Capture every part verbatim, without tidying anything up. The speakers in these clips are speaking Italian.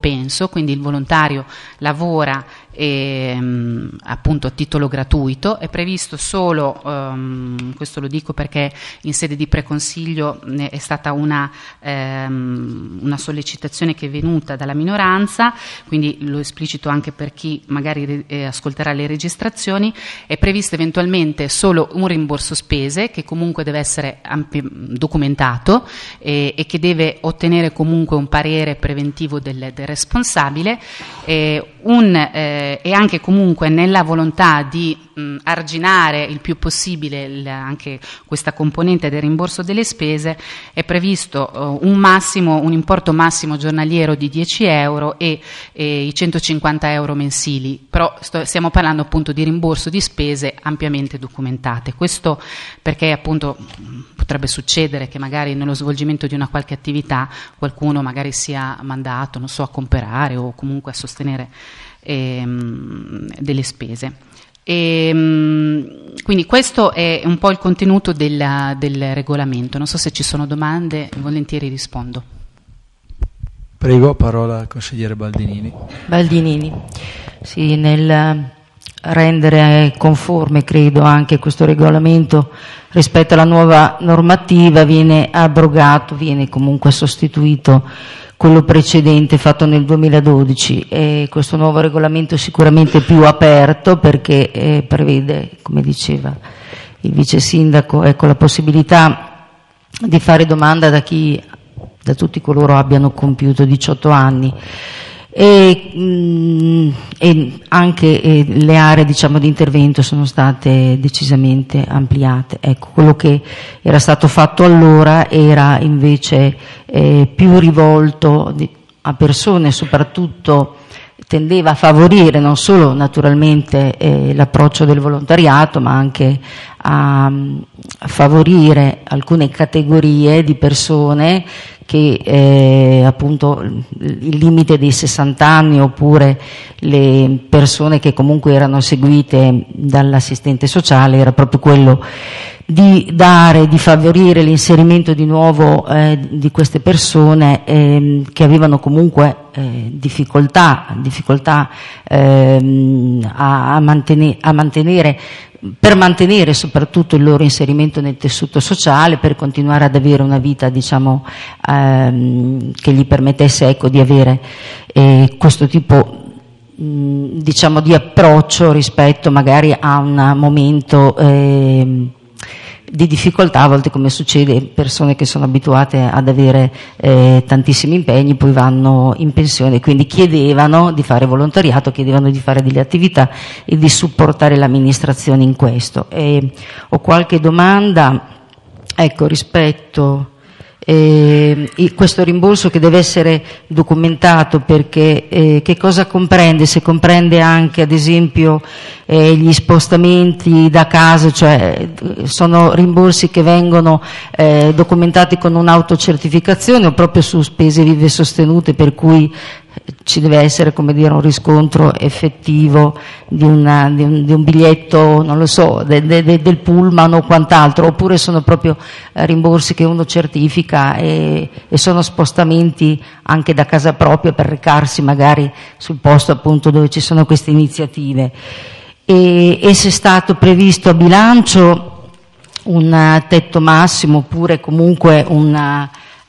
penso, quindi il volontario lavora e, mh, appunto a titolo gratuito. È previsto solo, um, questo lo dico perché in sede di preconsiglio ne è stata una, um, una sollecitazione che è venuta dalla minoranza, quindi lo esplicito anche per chi magari eh, ascolterà le registrazioni. È previsto eventualmente solo un rimborso spese che comunque deve essere ampi- documentato e, e che deve ottenere comunque un parere preventivo del, del responsabile, eh, un, eh, e anche comunque nella volontà di mh, arginare il più possibile il, anche questa componente del rimborso delle spese, è previsto uh, un massimo, un importo massimo giornaliero di dieci euro e, e i centocinquanta euro mensili, però sto, stiamo parlando appunto di rimborso di spese ampiamente documentate. Questo perché appunto potrebbe succedere che magari nello svolgimento di una qualche attività qualcuno magari sia mandato, non so, a comprare o comunque a sostenere ehm, delle spese. E, quindi questo è un po' il contenuto del, del regolamento. Non so se ci sono domande, volentieri rispondo. Prego, parola al consigliere Baldinini. Baldinini, sì, nel rendere conforme, credo, anche questo regolamento rispetto alla nuova normativa viene abrogato, viene comunque sostituito quello precedente fatto nel duemiladodici, e questo nuovo regolamento è sicuramente più aperto perché eh, prevede, come diceva il vice sindaco, ecco, la possibilità di fare domanda da chi, da tutti coloro abbiano compiuto diciotto anni. E, mh, e anche eh, le aree, diciamo, di intervento sono state decisamente ampliate. Ecco, quello che era stato fatto allora era invece eh, più rivolto di, a persone, soprattutto tendeva a favorire non solo naturalmente eh, l'approccio del volontariato, ma anche a, a favorire alcune categorie di persone che eh, appunto il limite dei sessanta anni, oppure le persone che comunque erano seguite dall'assistente sociale, era proprio quello di dare, di favorire l'inserimento di nuovo eh, di queste persone eh, che avevano comunque eh, difficoltà, difficoltà eh, a, a, mantenere, a mantenere per mantenere soprattutto il loro inserimento nel tessuto sociale, per continuare ad avere una vita, diciamo, ehm, che gli permettesse, ecco, di avere eh, questo tipo mh, diciamo di approccio rispetto magari a un momento eh, di difficoltà, a volte, come succede, persone che sono abituate ad avere eh, tantissimi impegni poi vanno in pensione, quindi chiedevano di fare volontariato, chiedevano di fare delle attività e di supportare l'amministrazione in questo. E ho qualche domanda, ecco, rispetto Eh, questo rimborso che deve essere documentato, perché eh, che cosa comprende? Se comprende anche, ad esempio, eh, gli spostamenti da casa, cioè sono rimborsi che vengono eh, documentati con un'autocertificazione o proprio su spese vive sostenute, per cui ci deve essere, come dire, un riscontro effettivo di, una, di, un, di un biglietto, non lo so, de, de, de, del pullman o quant'altro, oppure sono proprio eh, rimborsi che uno certifica e, e sono spostamenti anche da casa propria per recarsi magari sul posto appunto dove ci sono queste iniziative. E, e se è stato previsto a bilancio un tetto massimo, oppure comunque una,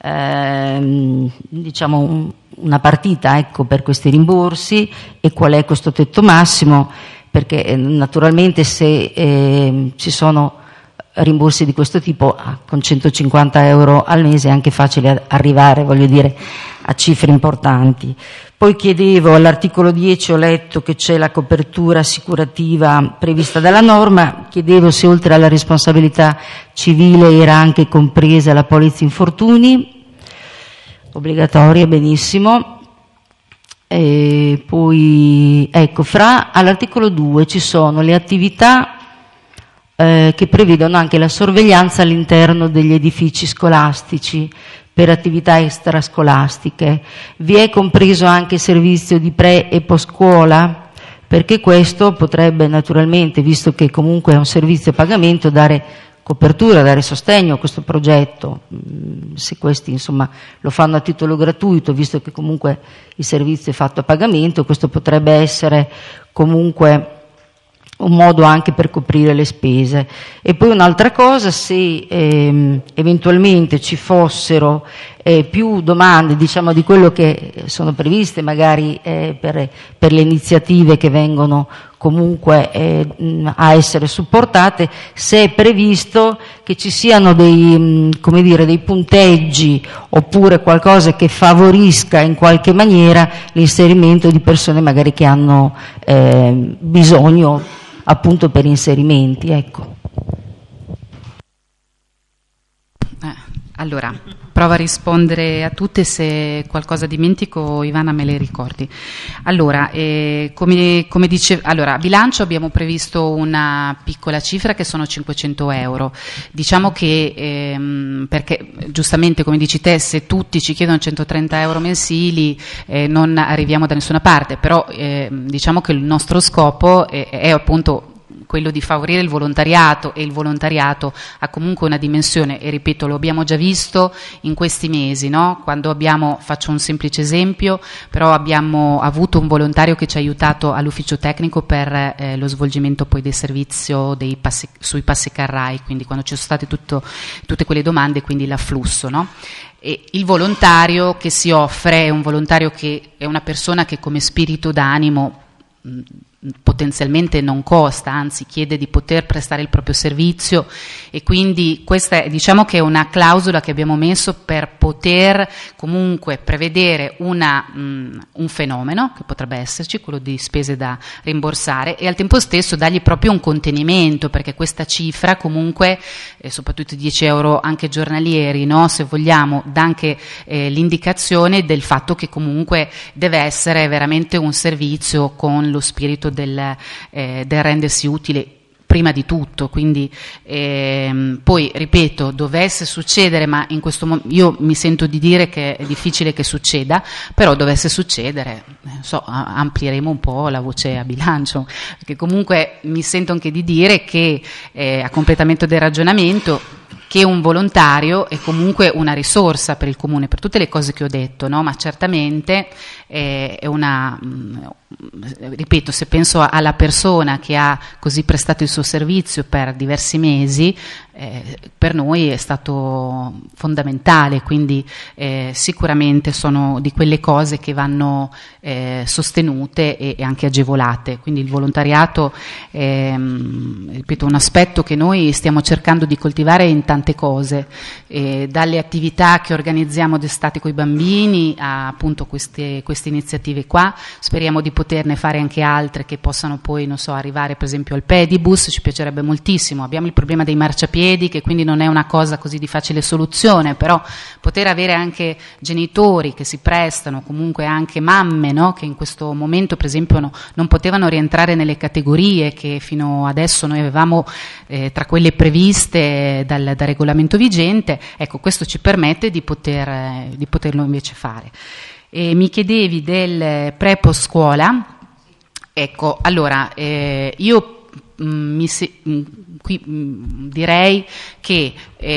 ehm, diciamo un una partita, ecco, per questi rimborsi, e qual è questo tetto massimo, perché eh, naturalmente se eh, ci sono rimborsi di questo tipo ah, con centocinquanta euro al mese è anche facile arrivare, voglio dire, a cifre importanti. Poi chiedevo, all'articolo dieci ho letto che c'è la copertura assicurativa prevista dalla norma, chiedevo se oltre alla responsabilità civile era anche compresa la polizza infortuni obbligatoria, benissimo. E poi ecco, fra all'articolo due ci sono le attività eh, che prevedono anche la sorveglianza all'interno degli edifici scolastici per attività extrascolastiche. Vi è compreso anche il servizio di pre e post scuola? Perché questo potrebbe naturalmente, visto che comunque è un servizio a pagamento, dare copertura, dare sostegno a questo progetto, se questi insomma lo fanno a titolo gratuito, visto che comunque il servizio è fatto a pagamento, questo potrebbe essere comunque un modo anche per coprire le spese. E poi un'altra cosa, se ehm, eventualmente ci fossero eh, più domande, diciamo, di quello che sono previste magari eh, per, per le iniziative che vengono comunque eh, a essere supportate, se è previsto che ci siano dei, come dire, dei punteggi oppure qualcosa che favorisca in qualche maniera l'inserimento di persone magari che hanno eh, bisogno appunto per inserimenti, ecco. Eh, allora, provo a rispondere a tutte, se qualcosa dimentico Ivana me le ricordi. Allora, eh, come, come dice, allora, a bilancio abbiamo previsto una piccola cifra che sono cinquecento euro. Diciamo che, ehm, perché giustamente come dici te, se tutti ci chiedono centotrenta euro mensili eh, non arriviamo da nessuna parte, però eh, diciamo che il nostro scopo è, è appunto quello di favorire il volontariato, e il volontariato ha comunque una dimensione, e ripeto, lo abbiamo già visto in questi mesi, no? Quando abbiamo, faccio un semplice esempio, però abbiamo avuto un volontario che ci ha aiutato all'ufficio tecnico per eh, lo svolgimento poi del servizio dei passi, sui passi carrai, quindi quando ci sono state tutto, tutte quelle domande, quindi l'afflusso, no? E il volontario che si offre è un volontario che è una persona che come spirito d'animo mh, potenzialmente non costa, anzi chiede di poter prestare il proprio servizio, e quindi questa è, diciamo che è una clausola che abbiamo messo per poter comunque prevedere una, mh, un fenomeno che potrebbe esserci, quello di spese da rimborsare, e al tempo stesso dargli proprio un contenimento, perché questa cifra comunque, eh, soprattutto dieci euro anche giornalieri, no, se vogliamo, dà anche eh, l'indicazione del fatto che comunque deve essere veramente un servizio con lo spirito del, eh, del rendersi utile prima di tutto. Quindi ehm, poi ripeto, dovesse succedere, ma in questo momento io mi sento di dire che è difficile che succeda, però dovesse succedere, so, amplieremo un po' la voce a bilancio, perché comunque mi sento anche di dire che eh, a completamento del ragionamento, che un volontario è comunque una risorsa per il comune, per tutte le cose che ho detto, no? Ma certamente eh, è una, mh, ripeto, se penso alla persona che ha così prestato il suo servizio per diversi mesi, eh, per noi è stato fondamentale, quindi eh, sicuramente sono di quelle cose che vanno eh, sostenute e, e anche agevolate. Quindi il volontariato è, ripeto, un aspetto che noi stiamo cercando di coltivare in tante cose, eh, dalle attività che organizziamo d'estate con i bambini a appunto queste, queste iniziative qua. Speriamo di poterne fare anche altre che possano poi, non so, arrivare per esempio al pedibus, ci piacerebbe moltissimo. Abbiamo il problema dei marciapiedi, che quindi non è una cosa così di facile soluzione, però poter avere anche genitori che si prestano, comunque anche mamme, no? Che in questo momento per esempio no, non potevano rientrare nelle categorie che fino adesso noi avevamo eh, tra quelle previste dal, dal regolamento vigente. Ecco, questo ci permette di, poter, eh, di poterlo invece fare. E mi chiedevi del pre-post scuola. Ecco, allora eh, io Mi se, qui direi che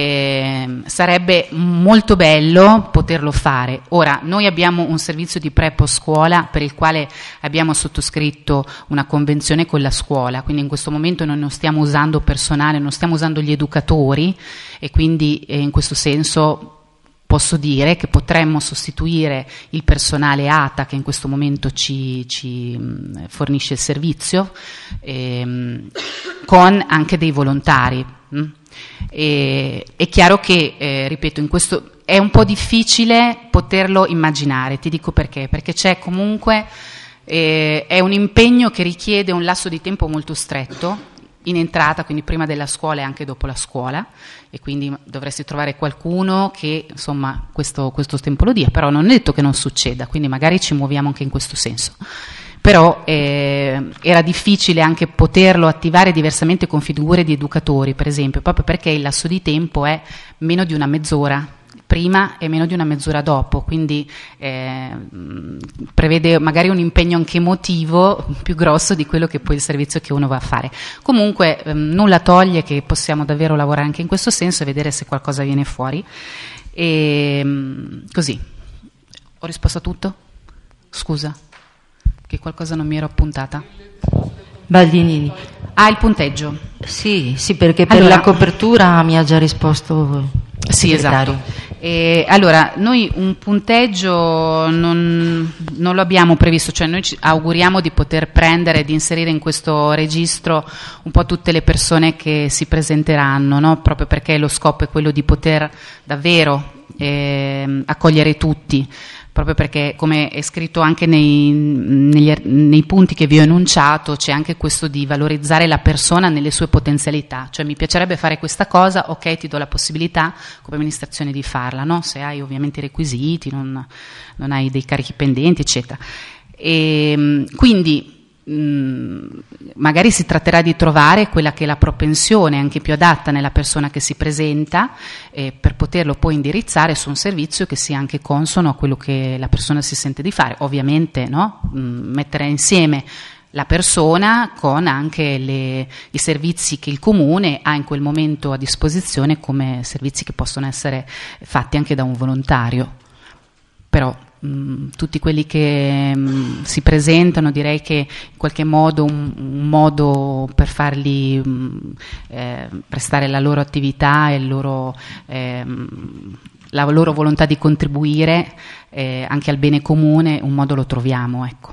eh, sarebbe molto bello poterlo fare. Ora, noi abbiamo un servizio di pre-post scuola per il quale abbiamo sottoscritto una convenzione con la scuola, quindi in questo momento noi non stiamo usando personale, non stiamo usando gli educatori, e quindi eh, in questo senso posso dire che potremmo sostituire il personale A T A che in questo momento ci, ci fornisce il servizio ehm, con anche dei volontari. E, è chiaro che, eh, ripeto, in questo è un po' difficile poterlo immaginare, ti dico perché, perché c'è comunque, eh, è un impegno che richiede un lasso di tempo molto stretto, in entrata, quindi prima della scuola e anche dopo la scuola, e quindi dovresti trovare qualcuno che insomma questo, questo tempo lo dia, però non è detto che non succeda, quindi magari ci muoviamo anche in questo senso. Però eh, era difficile anche poterlo attivare diversamente con figure di educatori, per esempio, proprio perché il lasso di tempo è meno di una mezz'ora prima e meno di una mezz'ora dopo, quindi eh, prevede magari un impegno anche emotivo più grosso di quello che poi il servizio che uno va a fare. Comunque ehm, nulla toglie che possiamo davvero lavorare anche in questo senso e vedere se qualcosa viene fuori. E, così, ho risposto a tutto? Scusa, che qualcosa non mi ero appuntata. Baldinini. Ah, il punteggio. Sì, sì, perché per Allora, la copertura mi ha già risposto il sì, segretario. esatto. E, allora, noi un punteggio non, non lo abbiamo previsto, cioè noi ci auguriamo di poter prendere e di inserire in questo registro un po' tutte le persone che si presenteranno, no? Proprio perché lo scopo è quello di poter davvero eh, accogliere tutti, proprio perché, come è scritto anche nei, negli, nei punti che vi ho enunciato, c'è anche questo di valorizzare la persona nelle sue potenzialità, cioè mi piacerebbe fare questa cosa, ok, ti do la possibilità come amministrazione di farla, no? Se hai ovviamente i requisiti, non, non hai dei carichi pendenti, eccetera. E, quindi magari si tratterà di trovare quella che è la propensione anche più adatta nella persona che si presenta, eh, per poterlo poi indirizzare su un servizio che sia anche consono a quello che la persona si sente di fare, ovviamente, no? Mh, mettere insieme la persona con anche le, i servizi che il comune ha in quel momento a disposizione come servizi che possono essere fatti anche da un volontario. Però tutti quelli che mh, si presentano, direi che in qualche modo un, un modo per farli mh, eh, prestare la loro attività e il loro, eh, la loro volontà di contribuire eh, anche al bene comune, un modo lo troviamo, ecco.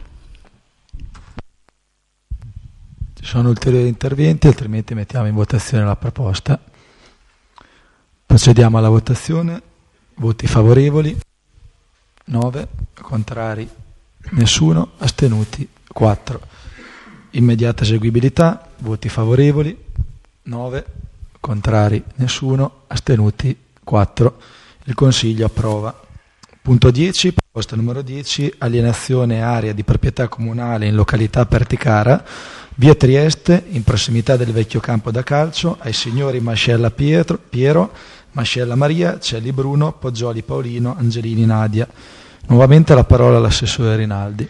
Ci sono ulteriori interventi, altrimenti mettiamo in votazione la proposta. Procediamo alla votazione. Voti favorevoli nove, contrari nessuno, astenuti quattro. Immediata eseguibilità, voti favorevoli nove, contrari nessuno, astenuti quattro. Il Consiglio approva. Punto dieci, proposta numero dieci, alienazione area di proprietà comunale in località Perticara, via Trieste, in prossimità del vecchio campo da calcio, ai signori Mascella Pietro, Piero, Mascella Maria, Celli Bruno, Poggioli Paolino, Angelini Nadia. Nuovamente la parola all'assessore Rinaldi.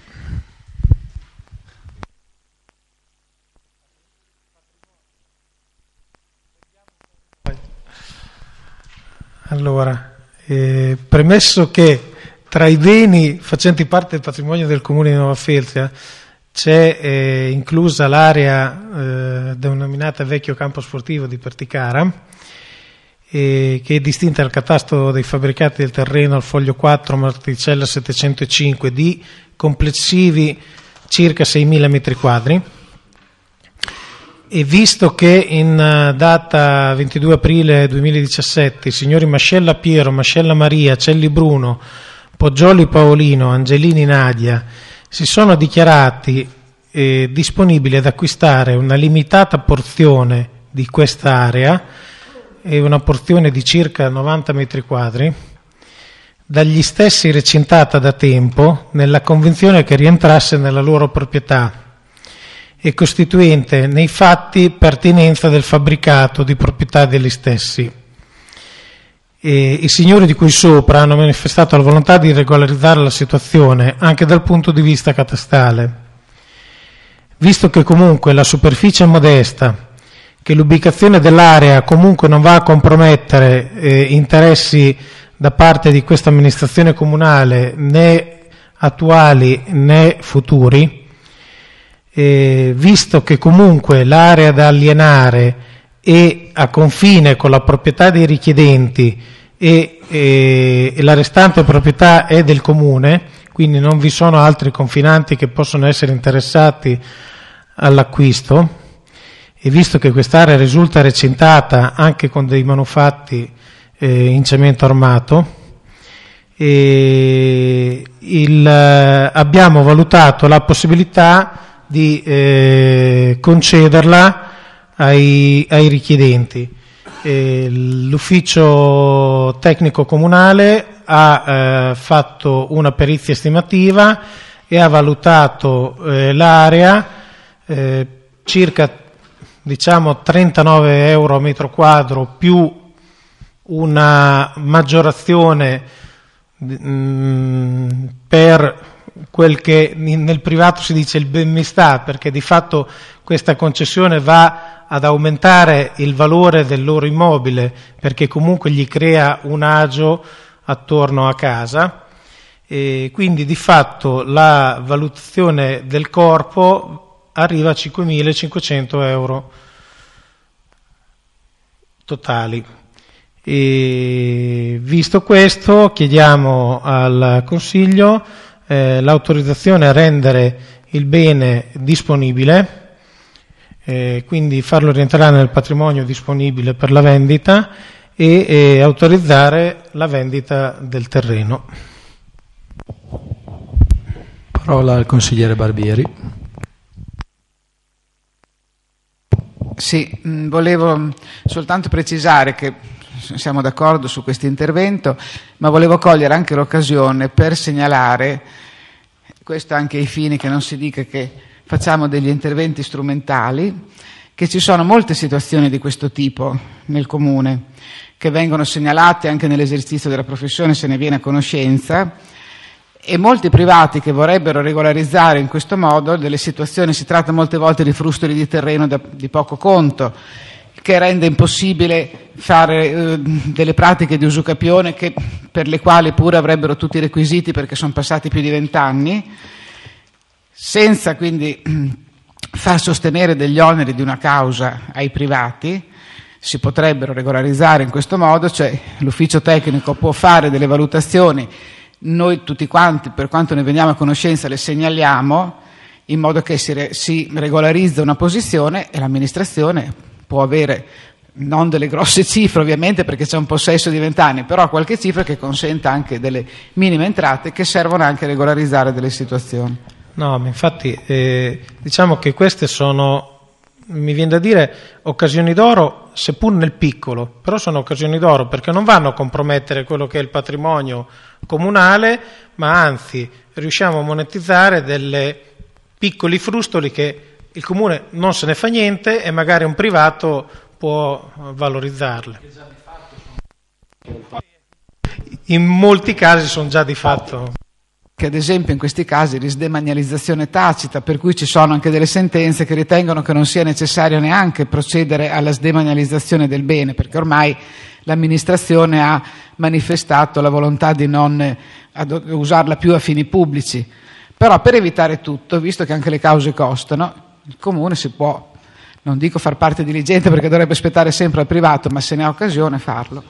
Allora, eh, premesso che tra i beni facenti parte del patrimonio del Comune di Nova Feltria c'è eh, inclusa l'area eh, denominata Vecchio Campo Sportivo di Perticara, che è distinta dal catasto dei fabbricati del terreno al foglio quattro matricella settecentocinque di complessivi circa seimila metri quadri, e visto che in data ventidue aprile duemiladiciassette i signori Mascella Piero, Mascella Maria, Celli Bruno, Poggioli Paolino, Angelini Nadia si sono dichiarati eh, disponibili ad acquistare una limitata porzione di quest'area, è una porzione di circa novanta metri quadri, dagli stessi recintata da tempo nella convinzione che rientrasse nella loro proprietà e costituente nei fatti pertinenza del fabbricato di proprietà degli stessi. E i signori di cui sopra hanno manifestato la volontà di regolarizzare la situazione anche dal punto di vista catastale. Visto che comunque la superficie è modesta, che l'ubicazione dell'area comunque non va a compromettere eh, interessi da parte di questa amministrazione comunale, né attuali né futuri, eh, visto che comunque l'area da alienare è a confine con la proprietà dei richiedenti e, e, e la restante proprietà è del comune, quindi non vi sono altri confinanti che possono essere interessati all'acquisto, e visto che quest'area risulta recintata anche con dei manufatti eh, in cemento armato, e il, eh, abbiamo valutato la possibilità di eh, concederla ai, ai richiedenti. Eh, l'ufficio tecnico comunale ha eh, fatto una perizia estimativa e ha valutato eh, l'area eh, circa diciamo trentanove euro a metro quadro più una maggiorazione mh, per quel che nel privato si dice il ben mi sta, perché di fatto questa concessione va ad aumentare il valore del loro immobile, perché comunque gli crea un agio attorno a casa, e quindi di fatto la valutazione del corpo arriva a cinquemilacinquecento euro totali. E visto questo, chiediamo al Consiglio eh, l'autorizzazione a rendere il bene disponibile, eh, quindi farlo rientrare nel patrimonio disponibile per la vendita e, e autorizzare la vendita del terreno. Parola al consigliere Barbieri. Sì, mh, volevo soltanto precisare che siamo d'accordo su questo intervento, ma volevo cogliere anche l'occasione per segnalare, questo anche ai fini che non si dica che facciamo degli interventi strumentali, che ci sono molte situazioni di questo tipo nel Comune, che vengono segnalate anche nell'esercizio della professione, se ne viene a conoscenza, e molti privati che vorrebbero regolarizzare in questo modo delle situazioni. Si tratta molte volte di frustoli di terreno da, di poco conto, che rende impossibile fare eh, delle pratiche di usucapione che, per le quali pure avrebbero tutti i requisiti perché sono passati più di vent'anni, senza quindi far sostenere degli oneri di una causa ai privati. Si potrebbero regolarizzare in questo modo, cioè l'ufficio tecnico può fare delle valutazioni, noi tutti quanti, per quanto ne veniamo a conoscenza, le segnaliamo, in modo che si, re, si regolarizza una posizione e l'amministrazione può avere non delle grosse cifre ovviamente perché c'è un possesso di vent'anni, però qualche cifra che consenta anche delle minime entrate che servono anche a regolarizzare delle situazioni. No, ma infatti eh, diciamo che queste sono, mi viene da dire, occasioni d'oro, seppur nel piccolo, però sono occasioni d'oro perché non vanno a compromettere quello che è il patrimonio comunale, ma anzi riusciamo a monetizzare delle piccoli frustoli che il comune non se ne fa niente e magari un privato può valorizzarle. In molti casi sono già di fatto. Che ad esempio in questi casi di sdemanializzazione tacita, per cui ci sono anche delle sentenze che ritengono che non sia necessario neanche procedere alla sdemanializzazione del bene, perché ormai l'amministrazione ha manifestato la volontà di non usarla più a fini pubblici. Però per evitare tutto, visto che anche le cause costano, il comune si può, non dico far parte diligente perché dovrebbe aspettare sempre al privato, ma se ne ha occasione farlo.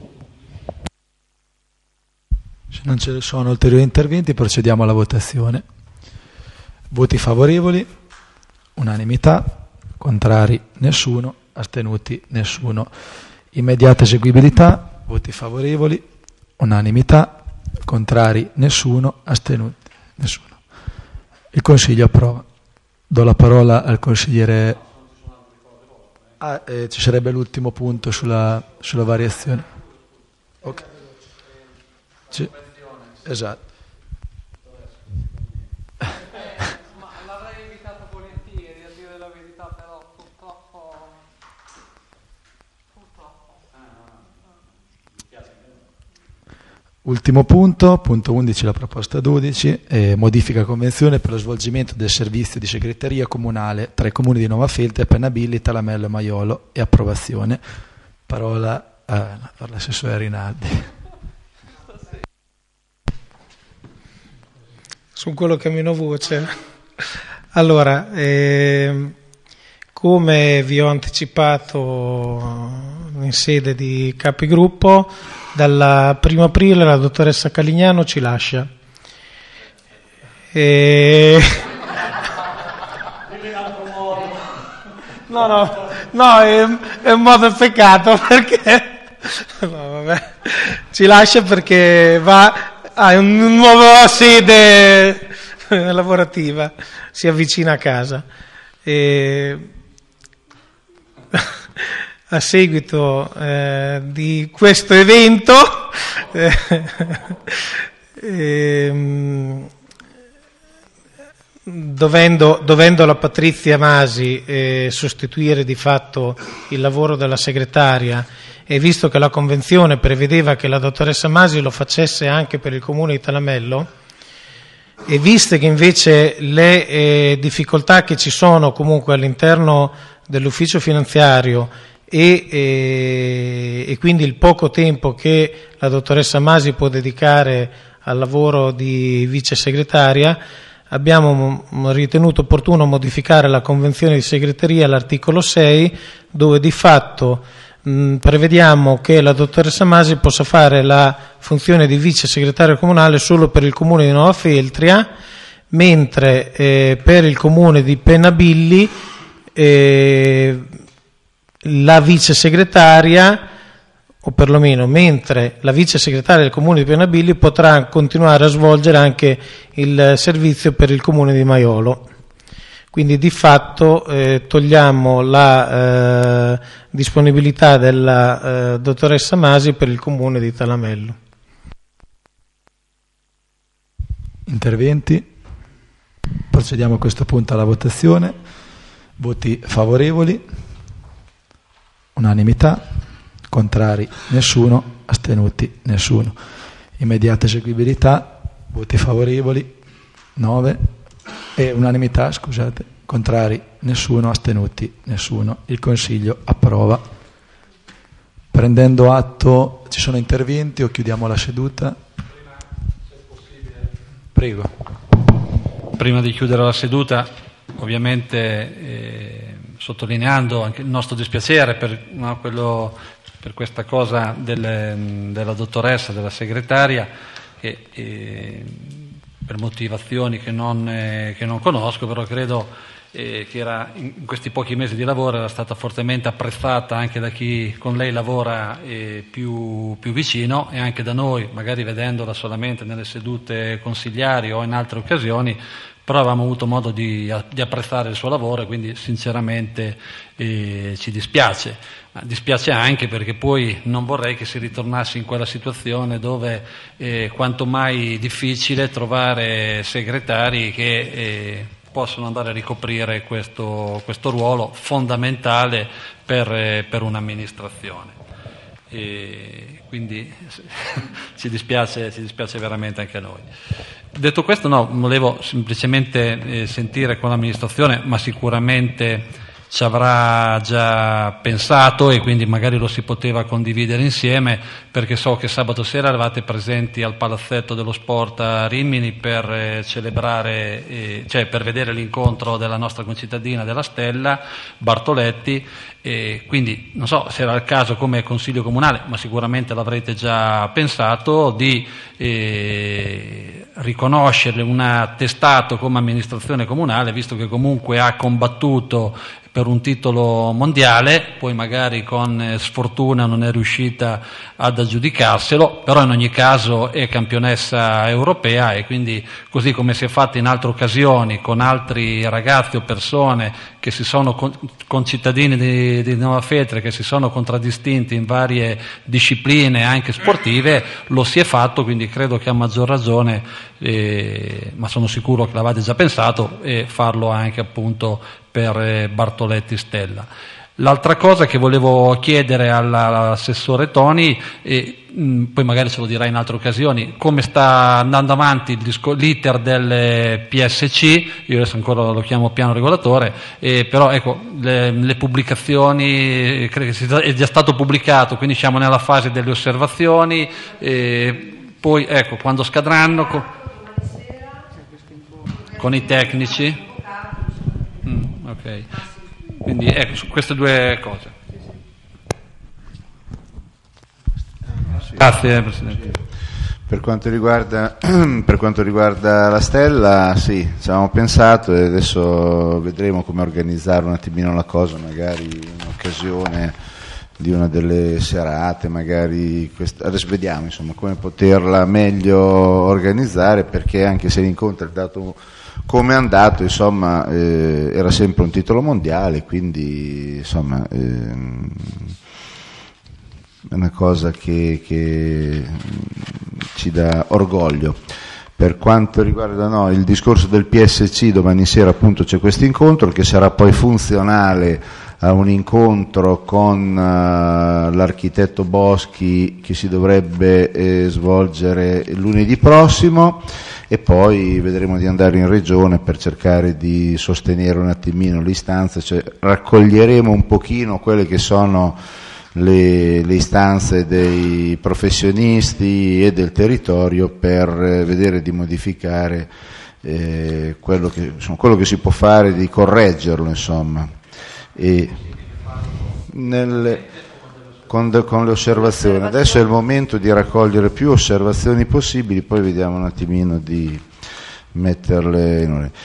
Se non ce ne sono ulteriori interventi, procediamo alla votazione. Voti favorevoli, unanimità, contrari nessuno, astenuti nessuno. Immediata eseguibilità, voti favorevoli, unanimità, contrari nessuno, astenuti nessuno. Il Consiglio approva. Do la parola al consigliere. Ah, eh, ci sarebbe l'ultimo punto sulla, sulla variazione. Ok. Sì. Esatto. Ma l'avrei invitato volentieri, a dire la verità, però purtroppo purtroppo Ultimo punto, punto undici, la proposta dodici, eh, modifica convenzione per lo svolgimento del servizio di segreteria comunale tra i comuni di Nova Feltre, Pennabilie, Talamello e Maiolo, e approvazione. Parola all'assessore Rinaldi. Su quello che ha meno voce. Allora, eh, come vi ho anticipato in sede di capigruppo, dal primo aprile la dottoressa Calignano ci lascia. E... No, no, no, è, è un modo peccato perché no, vabbè. Ci lascia perché va a una nuova sede lavorativa, si avvicina a casa. E... a seguito eh, di questo evento eh, eh, dovendo, dovendo la Patrizia Masi eh, sostituire di fatto il lavoro della segretaria, e visto che la convenzione prevedeva che la dottoressa Masi lo facesse anche per il comune di Talamello, e viste che invece le eh, difficoltà che ci sono comunque all'interno dell'ufficio finanziario e, e, e quindi il poco tempo che la dottoressa Masi può dedicare al lavoro di vice segretaria, abbiamo ritenuto opportuno modificare la convenzione di segreteria all'articolo sei, dove di fatto mh, prevediamo che la dottoressa Masi possa fare la funzione di vice segretario comunale solo per il comune di Nova Feltria, mentre eh, per il comune di Penabilli eh, la vice segretaria, o perlomeno mentre la vice segretaria del comune di Penabilli potrà continuare a svolgere anche il servizio per il comune di Maiolo. Quindi di fatto eh, togliamo la eh, disponibilità della eh, dottoressa Masi per il comune di Talamello. Interventi? Procediamo a questo punto alla votazione. Voti favorevoli? Unanimità. Contrari? Nessuno. Astenuti? Nessuno. Immediata eseguibilità. Voti favorevoli? nove. E unanimità, scusate. Contrari? Nessuno. Astenuti? Nessuno. Il Consiglio approva. Prendendo atto, ci sono interventi o chiudiamo la seduta? Prego. Prima di chiudere la seduta, ovviamente eh, sottolineando anche il nostro dispiacere per, no, quello, per questa cosa delle, della dottoressa, della segretaria, che eh, per motivazioni che non, eh, che non conosco, però credo eh, che era in questi pochi mesi di lavoro era stata fortemente apprezzata anche da chi con lei lavora eh, più, più vicino, e anche da noi, magari vedendola solamente nelle sedute consigliari o in altre occasioni, però avevamo avuto modo di, di apprezzare il suo lavoro, e quindi sinceramente eh, ci dispiace. Ma dispiace anche perché poi non vorrei che si ritornasse in quella situazione dove è quanto mai difficile trovare segretari che eh, possono andare a ricoprire questo, questo ruolo fondamentale per, eh, per un'amministrazione. E quindi ci dispiace, ci dispiace veramente anche a noi. Detto questo, no, volevo semplicemente eh, sentire con l'amministrazione, ma sicuramente ci avrà già pensato e quindi magari lo si poteva condividere insieme, perché so che sabato sera eravate presenti al Palazzetto dello Sport a Rimini per eh, celebrare, eh, cioè per vedere l'incontro della nostra concittadina della Stella, Bartoletti, e quindi non so se era il caso come Consiglio Comunale, ma sicuramente l'avrete già pensato, di eh, riconoscerle un attestato come amministrazione comunale, visto che comunque ha combattuto per un titolo mondiale, poi magari con sfortuna non è riuscita ad aggiudicarselo, però in ogni caso è campionessa europea, e quindi così come si è fatto in altre occasioni con altri ragazzi o persone che si sono con, concittadini di, di Nova Feltria, che si sono contraddistinti in varie discipline anche sportive, lo si è fatto, quindi credo che a maggior ragione, eh, ma sono sicuro che l'avete già pensato, e farlo anche appunto per Bartoletti Stella. L'altra cosa che volevo chiedere all'assessore Toni, e mh, poi magari ce lo dirà in altre occasioni, come sta andando avanti il disco, l'iter del P S C, io adesso ancora lo chiamo piano regolatore, eh, però ecco, le, le pubblicazioni, credo che sia, è già stato pubblicato, quindi siamo nella fase delle osservazioni, eh, poi ecco, quando scadranno con, con i tecnici. Mm, ok, quindi ecco, su queste due cose. Grazie Presidente. Per quanto riguarda, per quanto riguarda la Stella, sì, ci avevamo pensato e adesso vedremo come organizzare un attimino la cosa, magari in un'occasione di una delle serate, magari quest- adesso vediamo insomma come poterla meglio organizzare, perché anche se l'incontro è dato come è andato, insomma, eh, era sempre un titolo mondiale, quindi insomma ehm, è una cosa che, che ci dà orgoglio. Per quanto riguarda no, il discorso del P S C, domani sera appunto c'è questo incontro che sarà poi funzionale a un incontro con uh, l'architetto Boschi che si dovrebbe eh, svolgere lunedì prossimo, e poi vedremo di andare in regione per cercare di sostenere un attimino le istanze, cioè raccoglieremo un pochino quelle che sono Le, le istanze dei professionisti e del territorio per eh, vedere di modificare eh, quello, che, insomma, quello che si può fare, di correggerlo insomma, e nel, con, de, con le osservazioni. Adesso è il momento di raccogliere più osservazioni possibili, poi vediamo un attimino di metterle in ordine.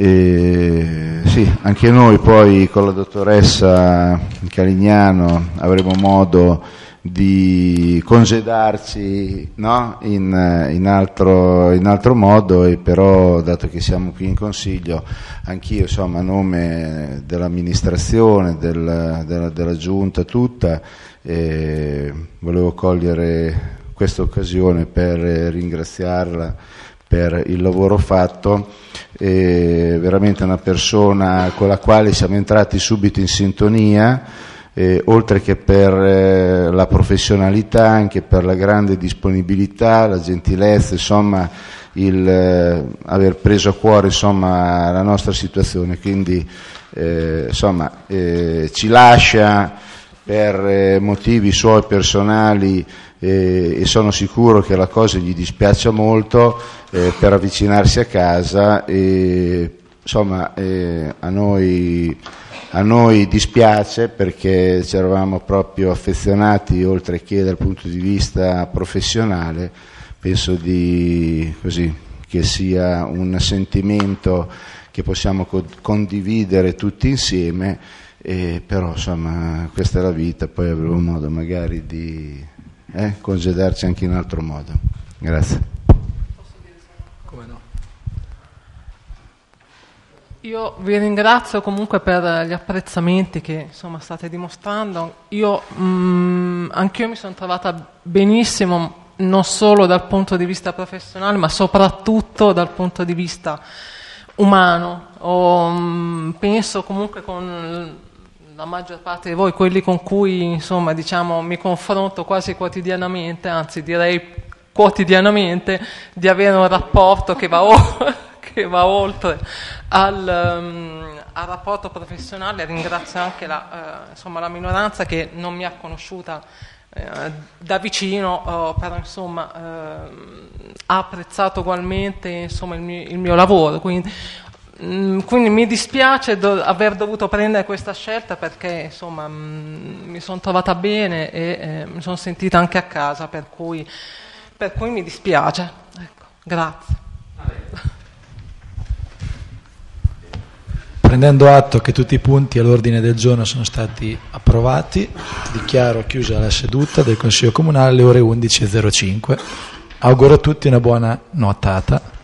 E, sì, anche noi poi con la dottoressa Calignano avremo modo di congedarci, no? in, in, altro, in altro modo, e però dato che siamo qui in consiglio, anch'io insomma a nome dell'amministrazione, del, della, della giunta tutta, eh, volevo cogliere questa occasione per ringraziarla per il lavoro fatto. È veramente una persona con la quale siamo entrati subito in sintonia, eh, oltre che per eh, la professionalità, anche per la grande disponibilità, la gentilezza, insomma il eh, aver preso a cuore insomma la nostra situazione, quindi eh, insomma eh, ci lascia per eh, motivi suoi personali, eh, e sono sicuro che la cosa gli dispiaccia molto, eh, per avvicinarsi a casa, e insomma eh, a noi a noi dispiace perché ci eravamo proprio affezionati, oltre che dal punto di vista professionale. Penso di così che sia un sentimento che possiamo co- condividere tutti insieme, eh, però insomma questa è la vita, poi avremo modo magari di eh, congedarci anche in altro modo. Grazie. Come no? Io vi ringrazio comunque per gli apprezzamenti che insomma state dimostrando. Io mh, anch'io mi sono trovata benissimo, non solo dal punto di vista professionale, ma soprattutto dal punto di vista umano. O, mh, penso comunque con la maggior parte di voi, quelli con cui insomma diciamo mi confronto quasi quotidianamente, anzi direi quotidianamente, di avere un rapporto che va, o- che va oltre al, um, al rapporto professionale. Ringrazio anche la, uh, insomma, la minoranza che non mi ha conosciuta uh, da vicino, uh, però insomma uh, ha apprezzato ugualmente insomma, il, mio, il mio lavoro. Quindi, mm, quindi mi dispiace do- aver dovuto prendere questa scelta, perché insomma mm, mi sono trovata bene e eh, mi sono sentita anche a casa, per cui Per cui mi dispiace. Ecco, grazie. Prendendo atto che tutti i punti all'ordine del giorno sono stati approvati, dichiaro chiusa la seduta del Consiglio Comunale alle ore undici e zero cinque. Auguro a tutti una buona nuotata.